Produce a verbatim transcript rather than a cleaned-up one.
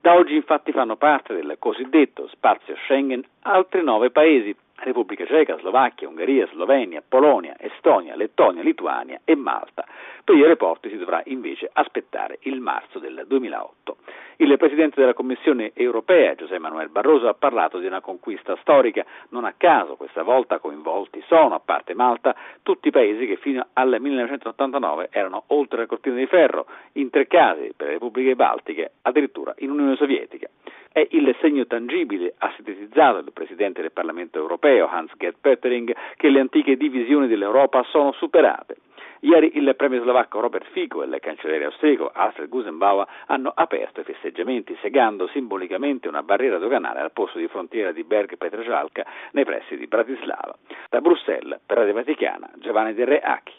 Da oggi infatti fanno parte del cosiddetto spazio Schengen altri nove paesi: Repubblica Ceca, Slovacchia, Ungheria, Slovenia, Polonia, Estonia, Lettonia, Lituania e Malta. Per gli aeroporti si dovrà invece aspettare il marzo del duemilaotto. Il Presidente della Commissione europea, José Manuel Barroso, ha parlato di una conquista storica. Non a caso questa volta coinvolti sono, a parte Malta, tutti i paesi che fino al millenovecentottantanove erano oltre la cortina di ferro, in tre casi per le repubbliche baltiche, addirittura in Unione Sovietica. È il segno tangibile, ha sintetizzato il Presidente del Parlamento europeo, Hans-Gert Pöttering, che le antiche divisioni dell'Europa sono superate. Ieri il premio slovacco Robert Fico e il cancelliere austriaco Alfred Gusenbauer hanno aperto i festeggiamenti segando simbolicamente una barriera doganale al posto di frontiera di Berg Petržalka nei pressi di Bratislava. Da Bruxelles, per Radio Vaticana, Giovanni Del Re Acchi.